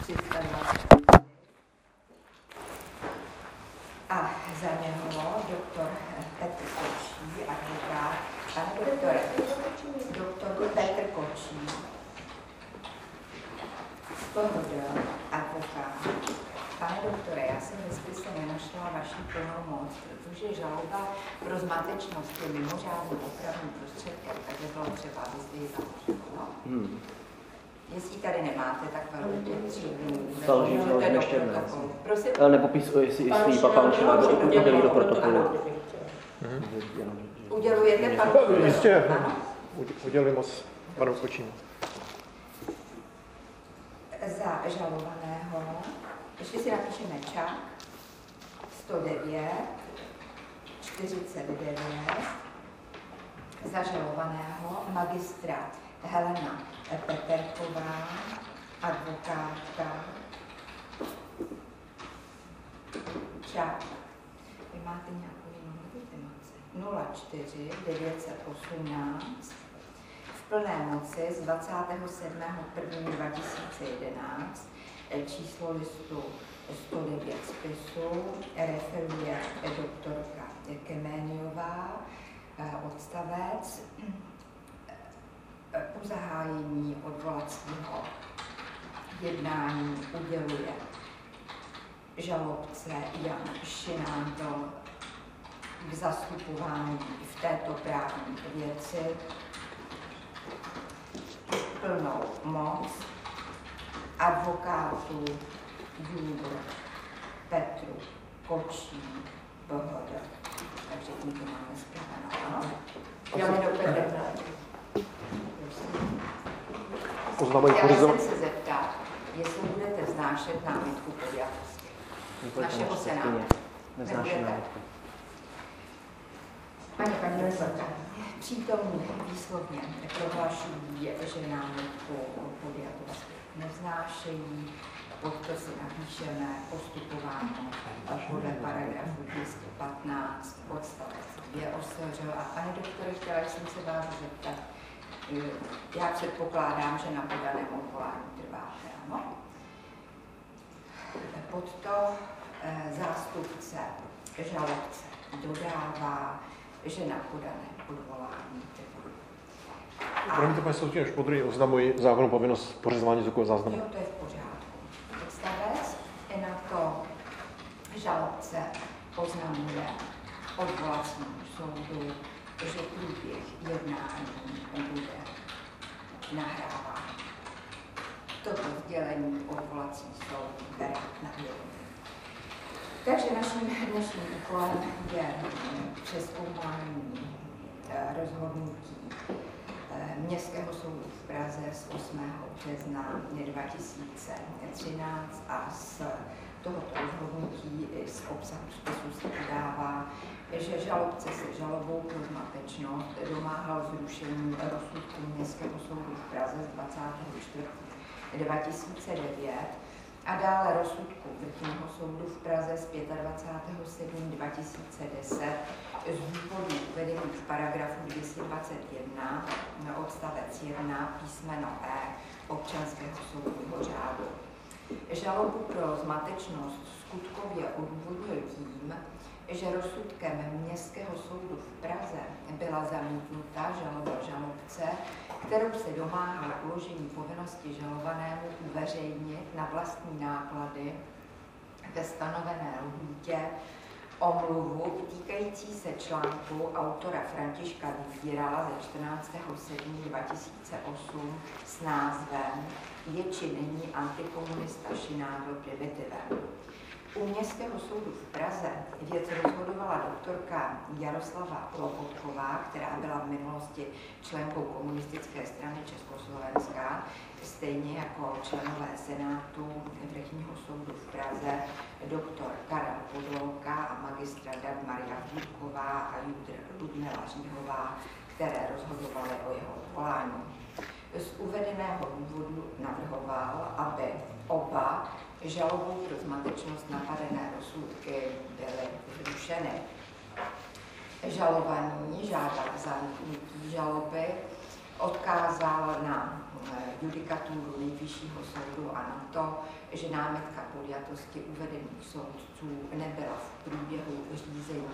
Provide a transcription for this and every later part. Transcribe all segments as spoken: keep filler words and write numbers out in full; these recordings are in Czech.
tři sta dvacet. A za něho doktor Petr Kočí, advokát. Pane doktore, doktor Petr Kočí, Pohoda, advokát. Pane doktore, já jsem ve spise nenašla vaši plnou moc, protože žaloba pro zmatečnost je mimořádným opravným prostředkem, takže bylo třeba, abyste ji založili. No. Hmm. Jestli tady nemáte, tak velmi můžete do protokolu. Prosím? Nepopisuji, jestli ji pak falšila, udělí do protokolu. Udělujete panu? Jistě, udělili moc panu Kočímu. Za žalovaného, ještě si napíšeme Čák, sto devět, čtyřicet devět, za žalovaného magistrát Helena Peterková, advokátka, Čák. Vy máte nějakou jinou legitimaci? nula čtyři devět set osmnáct v plné moci z dvacátého sedmého prvního dva tisíce jedenáct číslo listu sto devět spisu referuje doktorka Keméniová, odstavec po zahájení odvolacího jednání uděluje žalobce Jan Šinándl k zastupování v této právní věci plnou moc advokátu Júru Petru Kočí Pohoda. Takže tímto máme zpraveno, ano? Já mi dopadne. Chtěla jsem se zeptat, jestli budete vznášet námitku podjatosti našeho senátu. Nebudete? Paní paní doktorka, přítomní výslovně prohlašují, že námitku podjatosti nevznášejí, pod to si napíšeme postupováno podle paragrafu dvě stě patnáct odstavec dvě O S Ř. A pane doktore, chtěla jsem se vás zeptat, já předpokládám, že na podaném odvolání trváte, ano? Pod to zástupce žalobce dodává, že na podané odvolání trvá. Promiňte, paní soudkyně, už podruhé oznamuji zákonnou povinnost pořizování zvukového záznamu. Jo, to je v pořádku. Odstavec i na to žalobce oznamuje odvolacímu soudu, že průběh jednání bude nahráván. Toto sdělení odvolací soud bere na vědomí. Takže naším dnešním úkolem je přezkoumání rozhodnutí Městského soudu v Praze z osmého března dva tisíce třináct a z tohoto rozhodnutí z obsahu spisu se podává, že žalobce se žalobou pro zmatečnost domáhal zrušení rozsudku Městského soudu v Praze z dvacátého čtvrtého dva tisíce devět a dále rozsudku Vrchního soudu v Praze z dvacátého pátého sedmého dva tisíce deset z důvodů uvedených v paragrafu dvě stě dvacet jedna na odstavec jedna písmeno E občanského soudního řádu. Žalobu pro zmatečnost skutkově odůvodnil tím, že rozsudkem Městského soudu v Praze byla zamítnuta žaloba žalobce, kterou se domáhal uložení povinnosti žalovanému uveřejnit na vlastní náklady ve stanovené lhůtě omluvu týkající se článku autora Františka Vypírala ze čtrnáctého sedmého dva tisíce osm s názvem Je či není antikomunista Šinándl primitivem. U Městského soudu v Praze věc rozhodovala doktorka Jaroslava Lopotková, která byla v minulosti členkou komunistické strany Československa, stejně jako členové Senátu Vrchního soudu v Praze, doktor Karel Podolka a magistra Dagmar Javříková a Ludmila Říhová, které rozhodovaly o jeho odvolání. Z uvedeného důvodu navrhoval, aby oba žalobou pro zmatečnost napadené rozsudky byly zrušeny. Žalovaný žádal zamítnutí žaloby, odkázal na judikaturu Nejvyššího soudu a na to, že námitka podjatosti uvedených soudců nebyla v průběhu řízení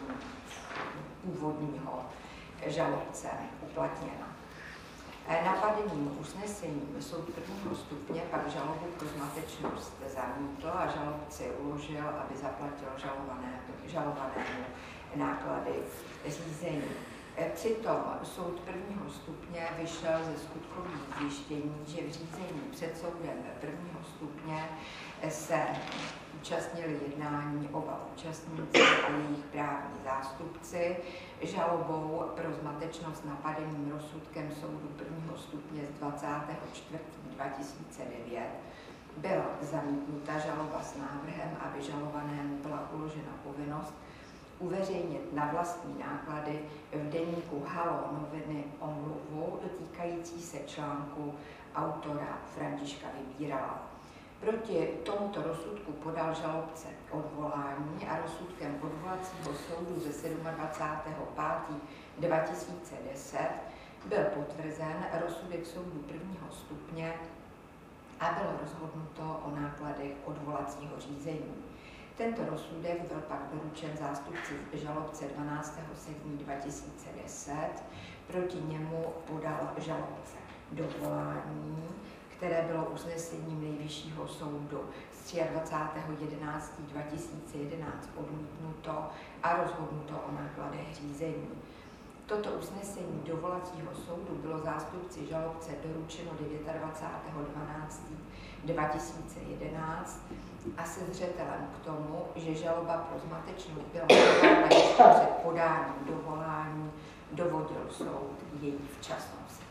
původního žalobce uplatněna. Napadeným usnesením soud prvního stupně pak žalobu pro zmatečnost zamítl a žalobci uložil, aby zaplatil žalované, žalovanému náklady řízení. Přitom soud prvního stupně vyšel ze skutkových zjištění, že v řízení před soudem prvního stupně se účastnili jednání oba účastníci a jejich právní zástupci. Žalobou pro zmatečnost napadeným rozsudkem soudu prvního stupně z dvacátého čtvrtého dva tisíce devět byla zamítnuta žaloba s návrhem, aby žalovanému byla uložena povinnost uveřejnit na vlastní náklady v deníku Halo noviny omluvu dotýkající se článku autora Františka Vybírala. Proti tomuto rozsudku podal žalobce odvolání a rozsudkem odvolacího soudu ze dvacátého pátého pátého dva tisíce deset byl potvrzen rozsudek soudu prvního stupně a bylo rozhodnuto o nákladech odvolacího řízení. Tento rozsudek byl pak doručen zástupci žalobce dvanáctého sedmého dva tisíce deset. Proti němu podal žalobce dovolání, které bylo usnesením Nejvyššího soudu z dvacátého třetího jedenáctého dva tisíce jedenáct odmítnuto a rozhodnuto o nákladech řízení. Toto usnesení dovolacího soudu bylo zástupci žalobce doručeno dvacátého devátého dvanáctého dva tisíce jedenáct a se zřetelem k tomu, že žaloba pro zmatečnost byla podána ještě před podáním dovolání, dovodil soud její včasnost.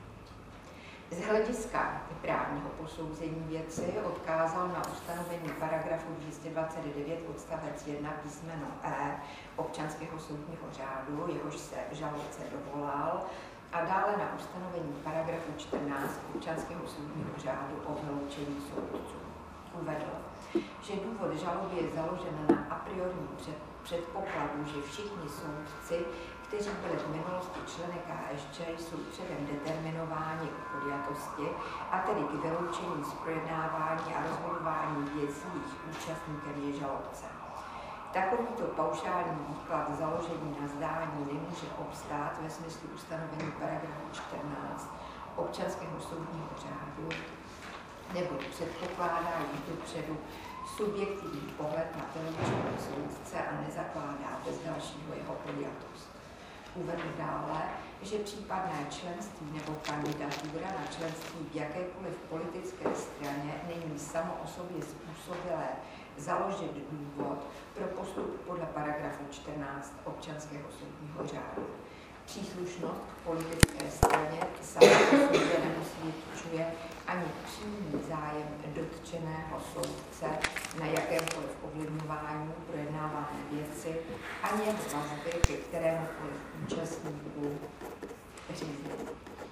Z hlediska právního posouzení věci odkázal na ustanovení paragrafu dvě stě dvacet devět odstavec jedna písmeno E občanského soudního řádu, jehož se žalobce dovolal, a dále na ustanovení paragrafu čtrnáct občanského soudního řádu o vyloučení soudců. Uvedl, že důvod žaloby je založen na a priorním předpokladu, že všichni soudci, kteří byli v minulosti členy K S Č, jsou předem determinováni k podjatosti, a tedy k vyloučení z projednávání a rozhodování věcí, jejich účastníkem je žalobce. Takovýto paušální výklad založení na zdání nemůže obstát ve smyslu ustanovení paragrafu čtrnáct občanského soudního řádu, neboť předpokládá již dopředu subjektivní pohled na vyloučení soudce a nezakládá bez dalšího jeho podjatost. Uvedl dále, že případné členství nebo kandidatura na členství v jakékoliv politické straně není samo o sobě způsobilé založit důvod pro postup podle paragrafu čtrnáct občanského soudního řádu. Příslušnost k politické straně sama o sobě nemusvědčuje ani přímý zájem dotčeného soudce na jakémkoliv ovlivňování projednávané věci, ani jak vazby ke kterémukoliv účastníku řízení.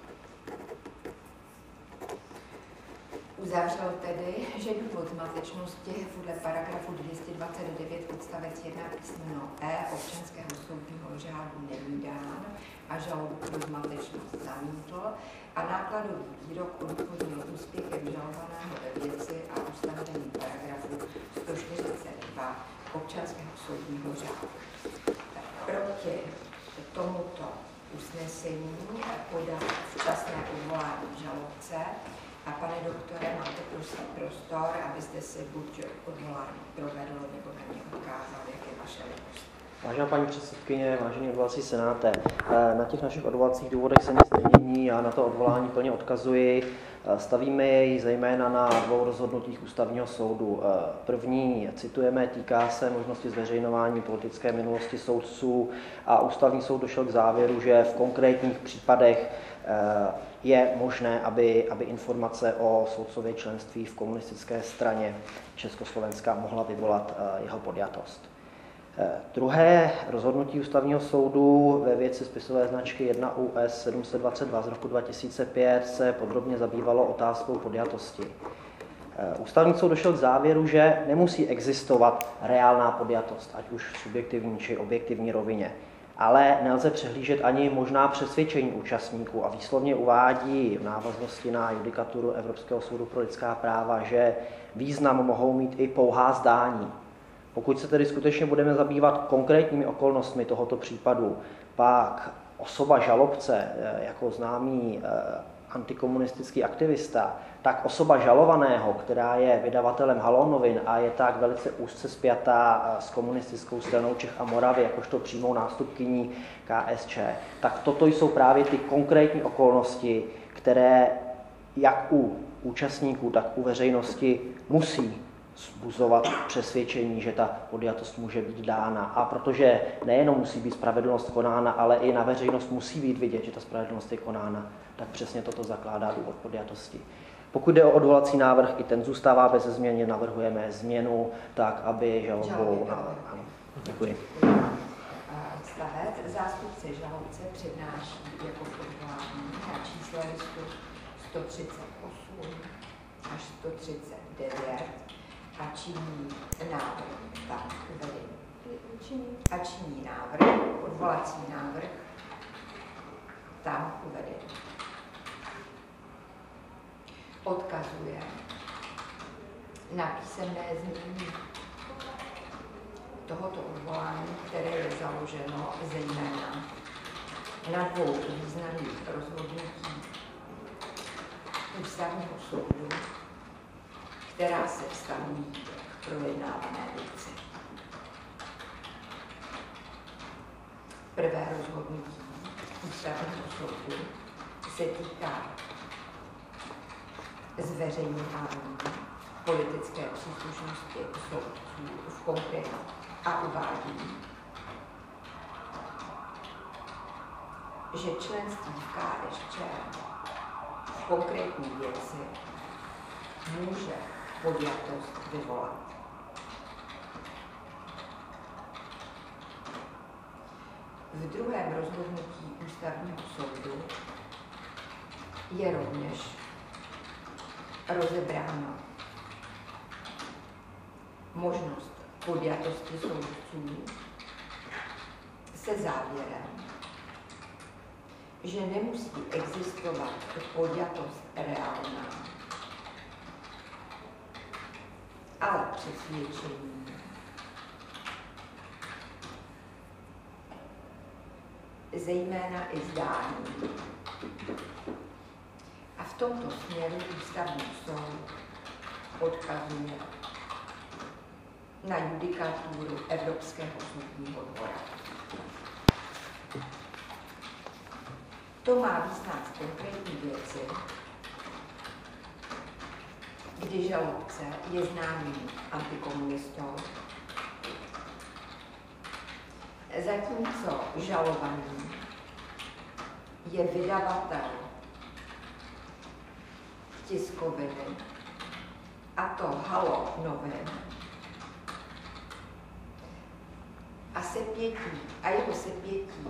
Uzavřel tedy, že důvod zmatečnosti podle paragrafu dvě stě dvacet devět odstavec jedna písmeno E občanského soudního řádu není dán a žalobu pro zmatečnost zamítl a nákladový výrok odůvodnil úspěchem žalovaného ve věci a ustanovení paragrafu sto čtyřicet dva občanského soudního řádu. Proti tomuto usnesení podal včasné odvolání žalobce. A pane doktore, máte prosím prostor, abyste si buď odvolání provedl, nebo na mě odkázal, jak je vaše libost. Vážená paní předsedkyně, vážený odvolací senáte, na těch našich odvolacích důvodech se nic nemění, já na to odvolání plně odkazuji. Stavíme jej zejména na dvou rozhodnutích ústavního soudu. První, citujeme, týká se možnosti zveřejňování politické minulosti soudců a ústavní soud došel k závěru, že v konkrétních případech je možné, aby, aby informace o soudcově členství v komunistické straně Československa mohla vyvolat jeho podjatost. Druhé rozhodnutí ústavního soudu ve věci spisové značky jedna U S sedm set dvacet dva z roku dva tisíce pět se podrobně zabývalo otázkou podjatosti. Ústavní soud došel k závěru, že nemusí existovat reálná podjatost, ať už v subjektivní či objektivní rovině. ale nelze přehlížet ani možná přesvědčení účastníků a výslovně uvádí v návaznosti na judikaturu Evropského soudu pro lidská práva, že význam mohou mít i pouhá zdání. Pokud se tedy skutečně budeme zabývat konkrétními okolnostmi tohoto případu, pak osoba žalobce jako známý antikomunistický aktivista, tak osoba žalovaného, která je vydavatelem Haló novin a je tak velice úzce spjatá s komunistickou stranou Čech a Moravy, jakožto přímou nástupkyní K S Č, tak toto jsou právě ty konkrétní okolnosti, které jak u účastníků, tak u veřejnosti musí vzbuzovat přesvědčení, že ta podjatost může být dána. A protože nejenom musí být spravedlnost konána, ale i na veřejnost musí být vidět, že ta spravedlnost je konána, tak přesně toto zakládá důvod podjatosti. Pokud jde o odvolací návrh, i ten zůstává bez změny, navrhujeme změnu tak, aby žalobou... Ano, děkuji. Odstavec. Zástupce žalobce přednáší jako odvolání na čísle listu sto třicet osm až sto třicet devět a činí návrh, tak uvedení, a činí návrh, odvolací návrh, tam uvedení. Odkazuje na písemné znění tohoto odvolání, které je založeno zejména na dvou významných rozhodnutí Ústavního soudu, která se vztahují k projednávané věci. Prvé rozhodnutí Ústavního soudu se týká zveřejňování politické příslušnosti soudců v konkrétní a uvádí, že členství v K S Č v konkrétní věci může podjatost vyvolat. V druhém rozhodnutí Ústavního soudu je rovněž rozebrána možnost podjatosti soudců se závěrem, že nemusí existovat podjatost reálná, ale přesvědčení, zejména i zdání. A v tomto směru Ústavní soud odkazuje na judikaturu Evropského soudního dvora. To má význam v konkrétní věci, kdy žalobce je známým antikomunistou, zatímco žalovaný je vydavatel tiskoviny, a to Haló novin, a sepětí a jeho sepětí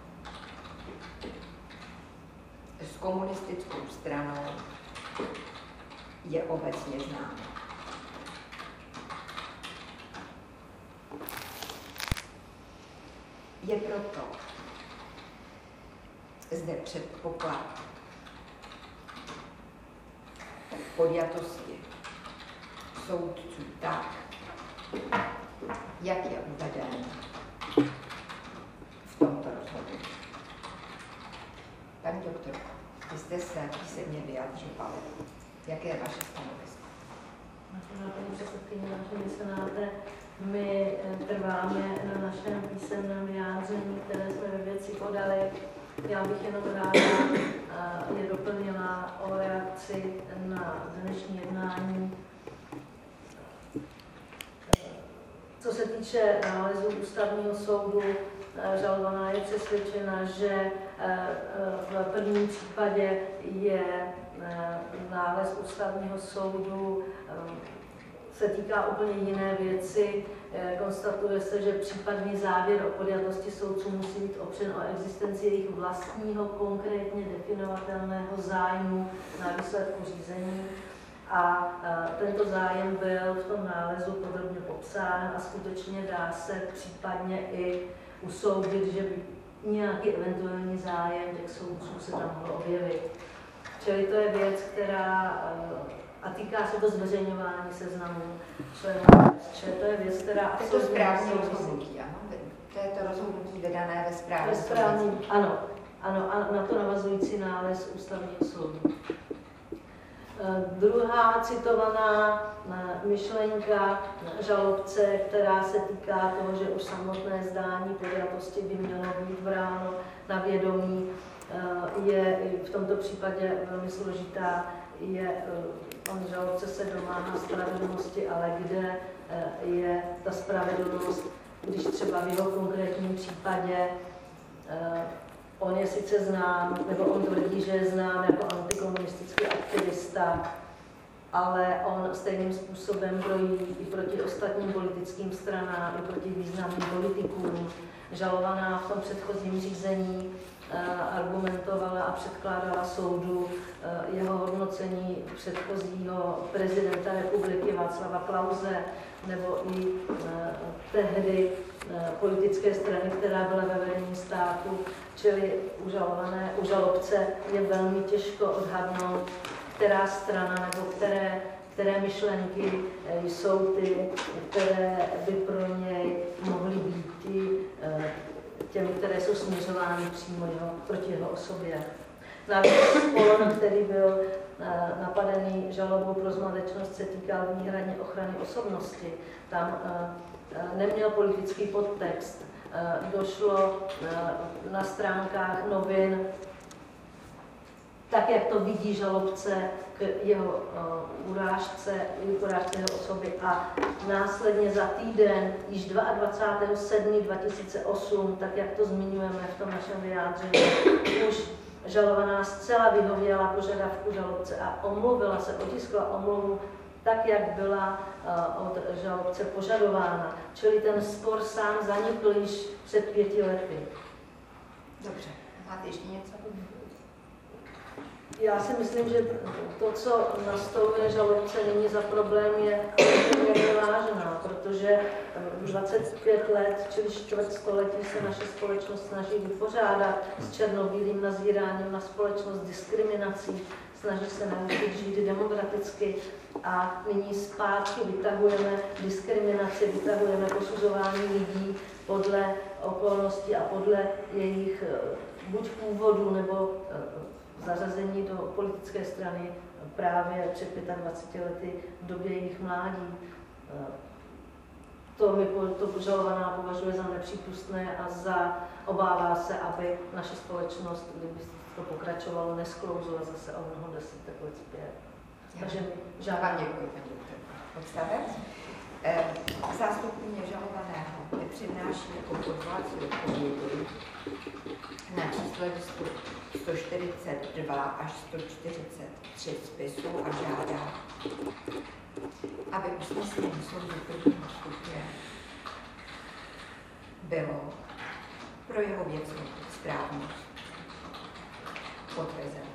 s komunistickou stranou je obecně známo. Je proto zde předpoklad podjatosti soudců tak, jak je uveden v tomto rozhodnutí. Paní doktorko, vy jste se písemně vyjadřovali. Jaké je vaše stanovisko? Vážená paní předsedkyně, vážení senáte, my trváme na našem písemném vyjádření, které jsme ve věci podali. Já bych jenom ráda je doplnila o reakci na dnešní jednání. Co se týče nálezu Ústavního soudu, žalovaná je přesvědčena, že v prvním případě je nález Ústavního soudu se týká úplně jiné věci. Konstatuje se, že případný závěr o podjatosti soudců musí být opřen o existenci jejich vlastního konkrétně definovatelného zájmu na výsledku řízení. A tento zájem byl v tom nálezu podrobně popsán a skutečně dá se případně i usoudit, že by nějaký eventuální zájem těch soudců se tam mohl objevit. Čili to je věc, která, a týká se to zveřejňování seznamů členů Čili to je věc, která je to správní rozhodnutí, ano? To je to rozhodnutí vydané ve správě. Ve správní, ano, ano, a na to navazující nález ústavního soudu. Druhá citovaná myšlenka žalobce, která se týká toho, že už samotné zdání podjatosti by mělo být bráno na vědomí, je v tomto případě velmi složitá. Je, on žalobce se domáhá spravedlnosti, ale kde je ta spravedlnost, když třeba v jeho konkrétním případě on je sice znám, nebo on tvrdí, že je znám jako antikomunistický aktivista, ale on stejným způsobem brojí i proti ostatním politickým stranám, i proti významným politikům. Žalovaná v tom předchozím řízení argumentovala a předkládala soudu jeho hodnocení předchozího prezidenta republiky Václava Klause, nebo i tehdy politické strany, která byla ve vedení státu, čili u žalované, u žalobce je velmi těžko odhadnout, která strana nebo které, které myšlenky jsou ty, které by pro něj mohly být těmi, které jsou směřovány přímo jeho, proti jeho osobě. Navíc Polon, který byl napadený žalobou pro zmatečnost, se týkal výhradně ochrany osobnosti. Tam neměl politický podtext. Došlo na stránkách novin, tak jak to vidí žalobce, k jeho urážce, urážce jeho osoby, a následně za týden, již dvacátého sedmého dva tisíce osm, tak jak to zmiňujeme v tom našem vyjádření, už žalovaná zcela vyhověla požadavku žalobce a omluvila se, otiskla omluvu tak, jak byla od žalobce požadována. Čili ten spor sám zanikl již před pěti lety. Dobře, máte ještě něco? Já si myslím, že to, co nastoluje žalobce nyní za problém, je vážná, protože dvacet pět let, čili čtvrt století, se naše společnost snaží vypořádat s černobílým nazíráním na společnost, diskriminací, snaží se naučit žít demokraticky a nyní zpátky vytahujeme diskriminaci, vytahujeme posuzování lidí podle okolností a podle jejich buď původu nebo zařazení do politické strany právě před dvaceti pěti lety v době jejich mládí. To mi to požalovaná považuje za nepřípustné a za, obává se, aby naše společnost, kdyby to pokračovalo, nesklouzla zase o mnoho desítek let zpět. Takže žádám děkuji, paní doktorka. Odstavec. Zástupkyně žalovaného nepřednáší jako odvolací odpovědi na číslo sto čtyřicet dva až sto čtyřicet tři spisu a žádá, aby usnesení soudu prvního stupně bylo pro jeho věcnou správnost potvrzeno.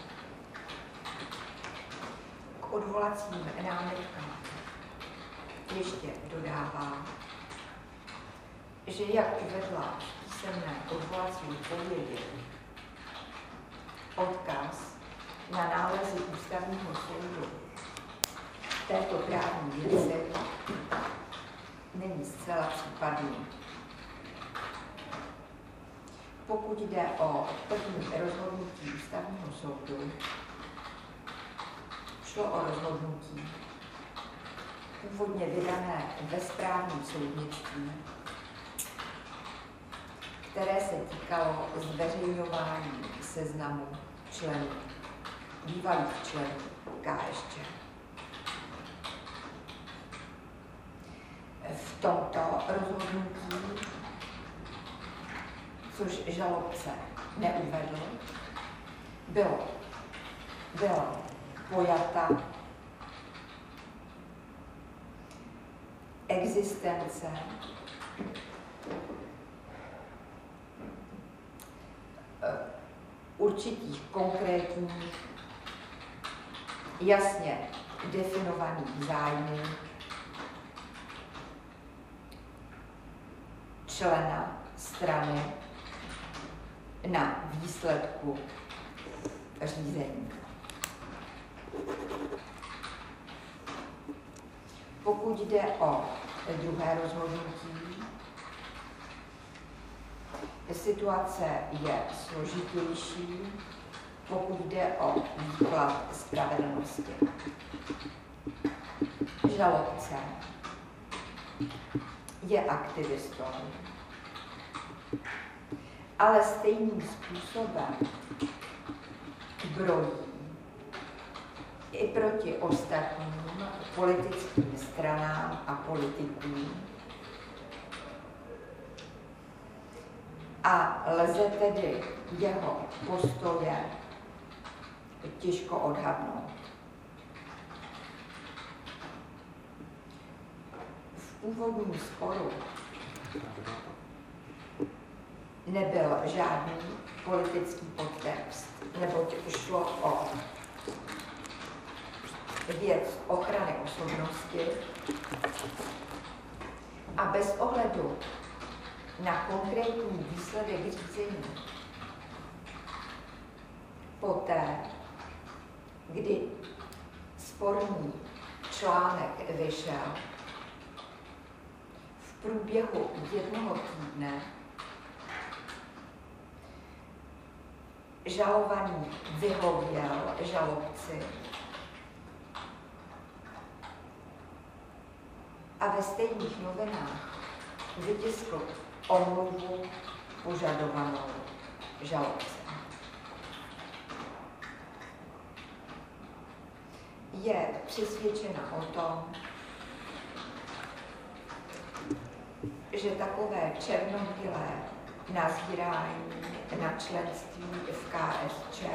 K odvolacím námitkám ještě dodává, že jak uvedla v písemné odvolací odpovědi, odkaz na nálezy ústavního soudu v této právní věci není zcela případný. Pokud jde o první rozhodnutí ústavního soudu, šlo o rozhodnutí původně vydané ve správním soudnictví, které se týkalo zveřejňování seznamu členů, bývalých členů K S Č. V tomto rozhodnutí, což žalobce neuvedl, bylo, byla pojata existence určitých konkrétních, jasně definovaných zájmů člena strany na výsledku řízení. Pokud jde o druhé rozhodnutí, situace je složitější, pokud jde o výklad spravedlnosti. Žalobce je aktivistou, ale stejným způsobem brojí i proti ostatním politickým stranám a politikům. A lze tedy jeho postoje těžko odhadnout. V původním sporu nebyl žádný politický podtext, neboť šlo o věc ochrany osobnosti a bez ohledu na konkrétní výsledek řízení poté, kdy sporný článek vyšel, v průběhu jednoho týdne žalovaný vyhověl žalobci a ve stejných novinách vytiskl omluvu požadovanou žalobcem. Je přesvědčena o tom, že takové černobílé nazírání na členství v K S Č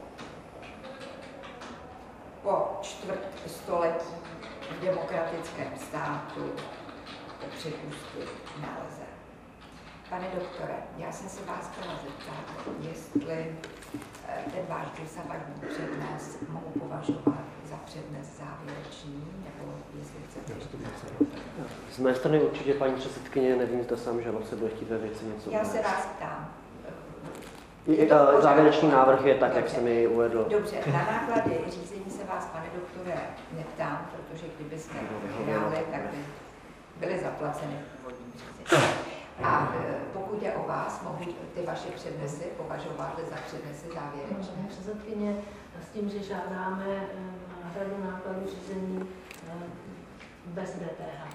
po čtvrt století v demokratickém státu připustit nelze. Pane doktore, já jsem se vás chtěla zeptat, jestli ten váš dosavadní přednes mohu považovat za přednes závěrečný, nebo jestli chcete ještě... Z mé strany určitě, paní předsedkyně, nevím, zda sám žalobce bude chtít ve věci něco. Já se vás ptám. Závěrečný návrh je tak, dobře, jak jsem ji uvedl. Dobře, na náklady řízení se vás, pane doktore, neptám, protože kdybyste vyhráli, tak by byly zaplaceny v původním řízení. A pokud je o vás, mohu ty vaše přednesy považovat za přednesy závěrečné? Paní předsedkyně, s tím, že žádáme náhradu nákladů řízení bez D P H.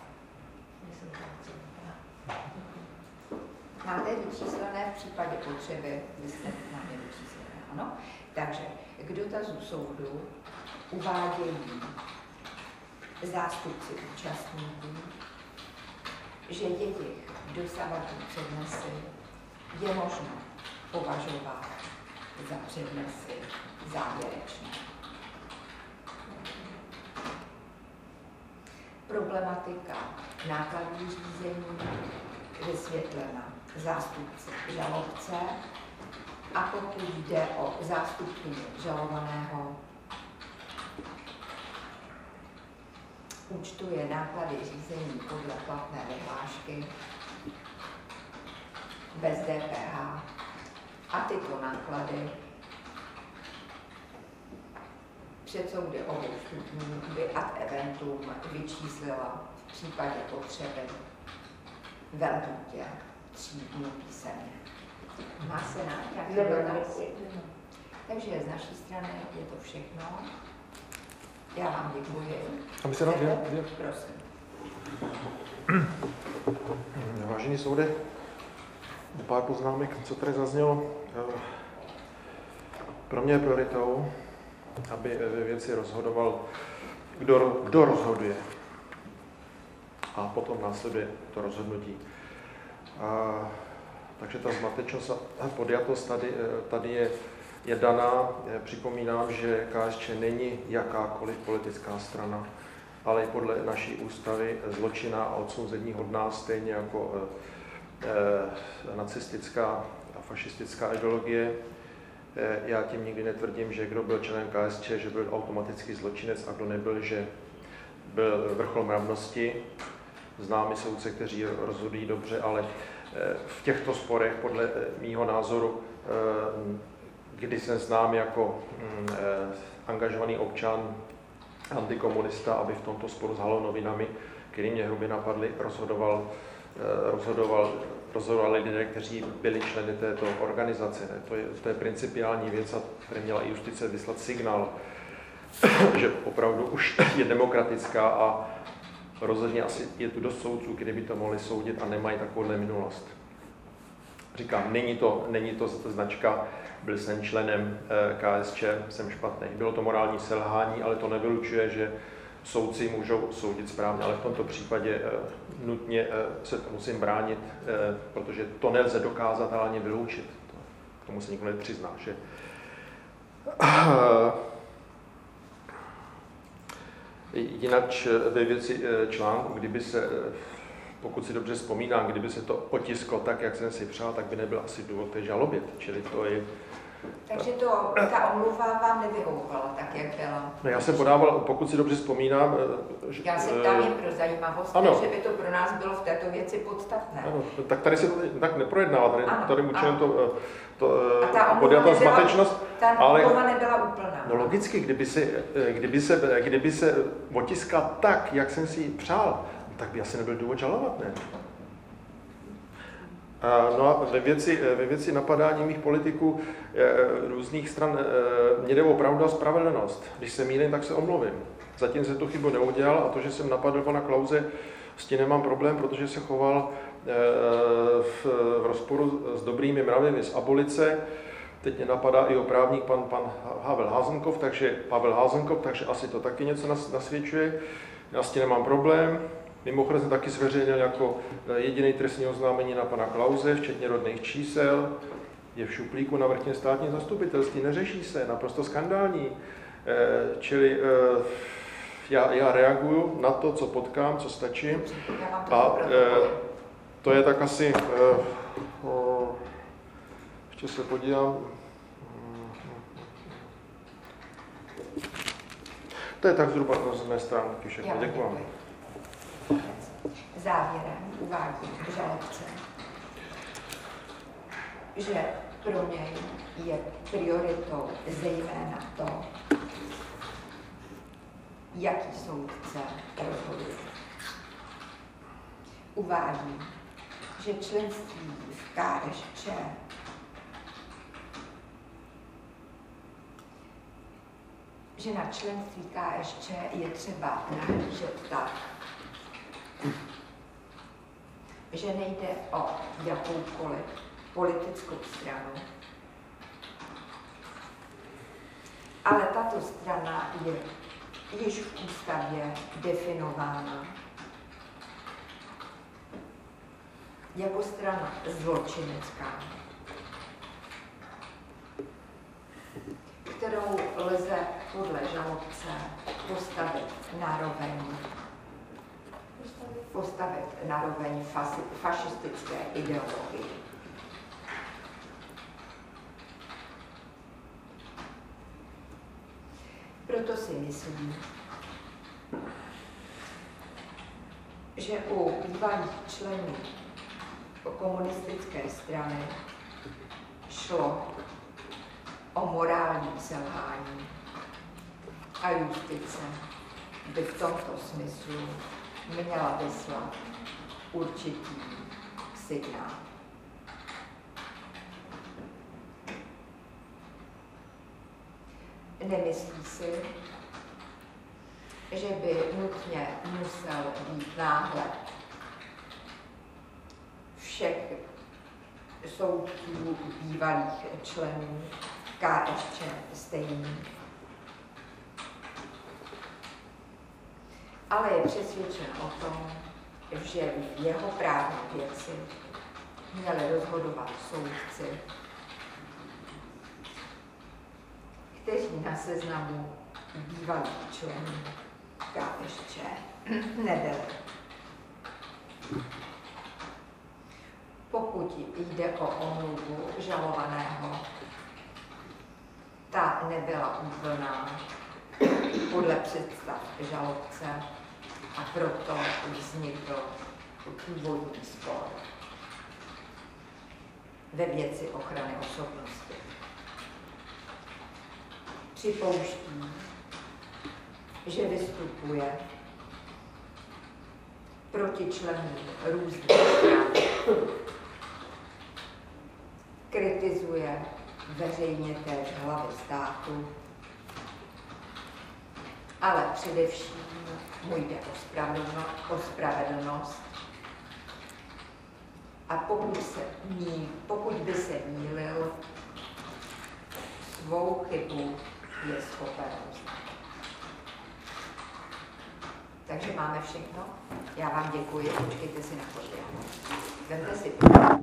Máte vyčíslené v případě potřeby, vy jste máme vyčíslené, ano? Takže k dotazu soudu uvádějí zástupci účastníků, že jejich dosavadní přednesy je možno považovat za přednesy závěrečné. Problematika nákladů řízení vysvětlena zástupci žalobce a pokud jde o zástupkyni žalovaného, účtuje náklady řízení podle platné vyhlášky bez D P H a tyto náklady před soudy obou stupňů by ad eventum vyčíslila v případě potřeby ve lhůtě tří dnů písemně. Má se na nějaký dotaz? Takže z naší strany je to všechno. Já vám děkuji. A my se nám dvě, dvě. Prosím. Vážený soude, pár poznámek, co tady zaznělo. Pro mě je prioritou, aby ve věci rozhodoval, kdo, kdo rozhoduje. A potom následuje to rozhodnutí. A, takže ta zmatečnost a podjatost tady, tady je, je daná. Připomínám, že K S Č není jakákoliv politická strana, ale i podle naší ústavy zločinná a odsouzení hodná, stejně jako e, e, nacistická a fašistická ideologie. E, já tím nikdy netvrdím, že kdo byl členem K S Č, že byl automaticky zločinec a kdo nebyl, že byl vrchol mravnosti. Známi soudce, kteří rozhodují dobře, ale v těchto sporech, podle mýho názoru, kdy jsem znám jako angažovaný občan, antikomunista, aby v tomto sporu s Halonovinami, který mě hrubě napadli, rozhodoval, rozhodoval, rozhodovali lidé, kteří byli členy této organizace. Ne? To, je, to je principiální věc, a které měla i justice vyslat signál, že opravdu už je demokratická a rozhodně asi je tu dost soudců, kteří by to mohli soudit a nemají takovou minulost. Říkám, není to, není to značka, byl jsem členem K S Č, jsem špatný. Bylo to morální selhání, ale to nevylučuje, že soudci můžou soudit správně, ale v tomto případě nutně se to musím bránit, protože to nelze dokázat, ale ani vyloučit. To, tomu se nikdo nepřizná, že? Jinak ve věci článku, kdyby se, pokud si dobře vzpomínám, kdyby se to otisklo tak, jak jsem si přál, tak by nebyl asi důvod té žalobě. Čili to je... Takže to, ta omluva vám nevyhovovala tak, jak byla? No, já jsem podával, pokud si dobře vzpomínám... Já se ptám jen pro zajímavost, ano. že by to pro nás bylo v této věci podstatné. Ano, tak tady se to tak neprojednává, tady, ano, tady učím to, to podjatá zmatečnost. Ta ale, omluva nebyla úplná. No logicky, kdyby se, kdyby, se, kdyby se otiskla tak, jak jsem si ji přál, tak by asi nebyl důvod žalovat, ne? No a ve věci, ve věci napadání mých politiků různých stran mě jde o pravdu a spravedlnost. Když se mýlím, tak se omluvím. Zatím se tu chybu neudělal a to, že jsem napadl pana Klause, s tím nemám problém, protože se choval v, v rozporu s dobrými mravy z abolice. Teď mě napadá i oprávník pan, pan Pavel Házenkov, takže Pavel Házenkov, takže asi to taky něco nasvědčuje. Já s tím nemám problém. Mimochodem jsem taky zveřejnil jako jediný trestní oznámení na pana Klause, včetně rodných čísel. Je v šuplíku na vrchním státním zastupitelství, neřeší se, naprosto skandální. Čili já, já reaguju na to, co potkám, co stačí. A to je tak asi, ještě se podívám, to je tak zhruba z mé stránky všechno. Děkuji vám. Závěrem uvádí žalobce, že pro něj je prioritou zejména to, jaký soudce rozhoduje. Uvádí, že členství v K S Č že na členství K S Č je třeba nahlížet tak, že nejde o jakoukoliv politickou stranu, ale tato strana je již v ústavě definována jako strana zločinecká, kterou lze podle žalobce postavit nároveň postavit naroveň fašistické ideologii. Proto si myslím, že u bývalých členů komunistické strany šlo o morální selhání a justice by v tomto smyslu měla vyslat určitý signál. Nemyslí si, že by nutně musel být náhled všech soudců bývalých členů K S Č stejný. Ale je přesvědčen o tom, že v jeho právní věci měli rozhodovat soudci, kteří na seznamu bývalých členů K S Č nebyli. Pokud jde o omluvu žalovaného, ta nebyla úplná podle představ žalobce a proto vznikl původní spor. ve věci ochrany osobnosti. Připouští, že vystupuje proti členům různých stran, kritizuje veřejně též hlavy státu, ale především mu jde o spravedlnost, o spravedlnost a pokud, se, mí, pokud by se mýlil, svou chybu je schopen uznat. Takže máme všechno. Já vám děkuji, počkejte si na podvěhu. Vemte si podvěhu.